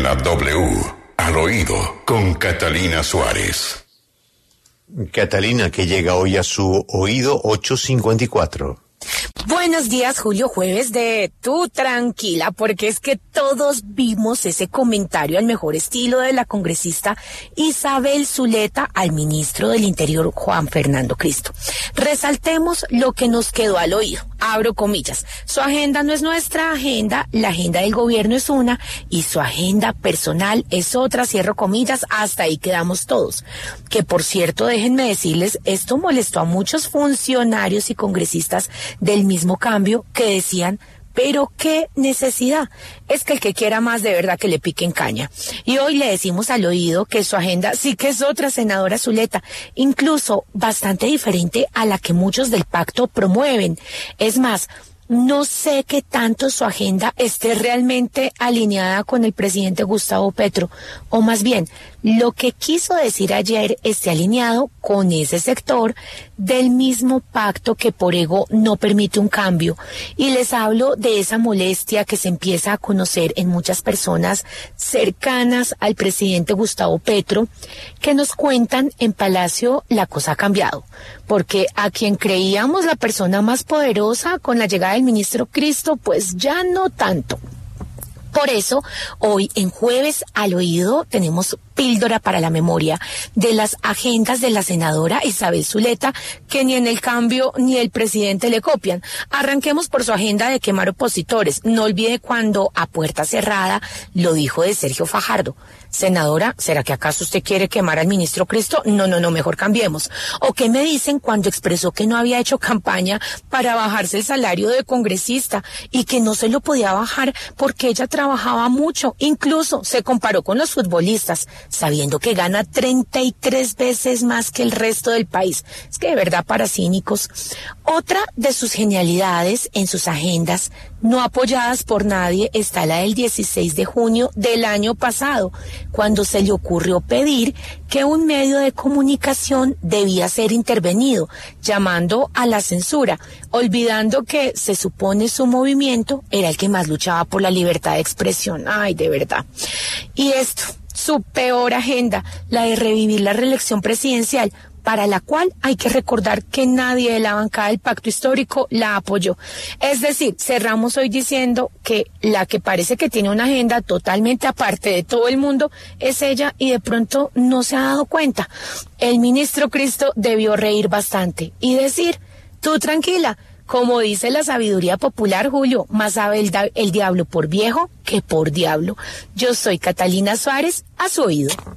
la W, al oído, con Catalina Suárez. Catalina, que llega hoy a su oído 8:54. Buenos días, Julio, jueves de tú tranquila, porque es que todos vimos ese comentario al mejor estilo de la congresista Isabel Zuleta al ministro del Interior, Juan Fernando Cristo. Resaltemos lo que nos quedó al oído. Abro comillas. Su agenda no es nuestra agenda, la agenda del gobierno es una y su agenda personal es otra, cierro comillas, hasta ahí quedamos todos. Que por cierto, déjenme decirles, esto molestó a muchos funcionarios y congresistas del mismo cambio que decían, pero qué necesidad, es que el que quiera más de verdad que le piquen caña. Y hoy le decimos al oído que su agenda sí que es otra, senadora Zuleta, incluso bastante diferente a la que muchos del pacto promueven. Es más, no sé qué tanto su agenda esté realmente alineada con el presidente Gustavo Petro, o más bien, lo que quiso decir ayer esté alineado con ese sector del mismo pacto que por ego no permite un cambio. Y les hablo de esa molestia que se empieza a conocer en muchas personas cercanas al presidente Gustavo Petro, que nos cuentan en Palacio la cosa ha cambiado, porque a quien creíamos la persona más poderosa con la llegada del ministro Cristo, pues ya no tanto. Por eso, hoy en Jueves al Oído tenemos píldora para la memoria de las agendas de la senadora Isabel Zuleta, que ni en el cambio ni el presidente le copian. Arranquemos por su agenda de quemar opositores. No olvide cuando a puerta cerrada lo dijo de Sergio Fajardo. Senadora, ¿será que acaso usted quiere quemar al ministro Cristo? No, mejor cambiemos. ¿O qué me dicen cuando expresó que no había hecho campaña para bajarse el salario de congresista y que no se lo podía bajar porque ella trabajaba mucho? Incluso se comparó con los futbolistas, sabiendo que gana 33 veces más que el resto del país. Es que de verdad para cínicos. Otra de sus genialidades en sus agendas, no apoyadas por nadie, está la del 16 de junio del año pasado, cuando se le ocurrió pedir que un medio de comunicación debía ser intervenido, llamando a la censura, olvidando que se supone su movimiento era el que más luchaba por la libertad de expresión. Ay, de verdad. Y esto, su peor agenda, la de revivir la reelección presidencial, para la cual hay que recordar que nadie de la bancada del pacto histórico la apoyó. Es decir, cerramos hoy diciendo que la que parece que tiene una agenda totalmente aparte de todo el mundo es ella y de pronto no se ha dado cuenta. El ministro Cristo debió reír bastante y decir, tú tranquila, como dice la sabiduría popular, Julio, más sabe el diablo por viejo que por diablo. Yo soy Catalina Suárez, a su oído.